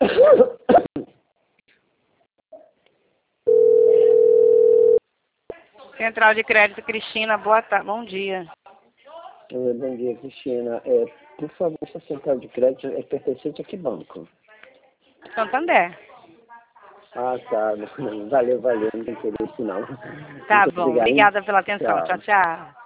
Central de Crédito, Cristina, boa tarde, bom dia. Bom dia, Cristina. Por favor, essa central de crédito é pertencente a que banco? Santander. Ah, tá. Valeu, não tem interesse não. Tá Muito bom, obrigado, hein? obrigada pela atenção. Tchau. Tchau, tchau.